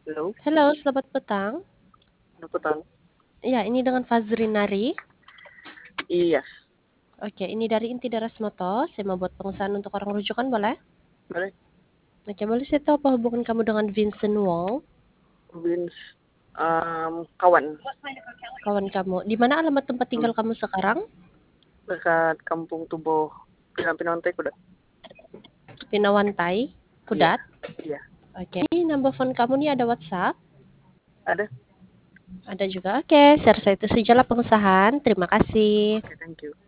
Halo, Halo, selamat petang. selamat petang. Iya, ini dengan Fazrinari. Iya, Oke, ini dari Inti Daras Moto. Saya mau buat pengusahaan untuk orang rujukan, boleh? boleh. Oke, boleh saya tahu apa hubungan kamu dengan Vincent Wong, Vince, kawan. kawan kamu? Di mana alamat tempat Hmm, tinggal kamu sekarang? dekat Kampung Tubuh, Pinang-Pinang Kuda. Pinawantai, Iya, Kudat. iya. Oke, ini number phone kamu nih ada WhatsApp? Ada? Ada juga. Oke, share saya itu sajalah pengusahaan. Terima kasih. Oke, thank you.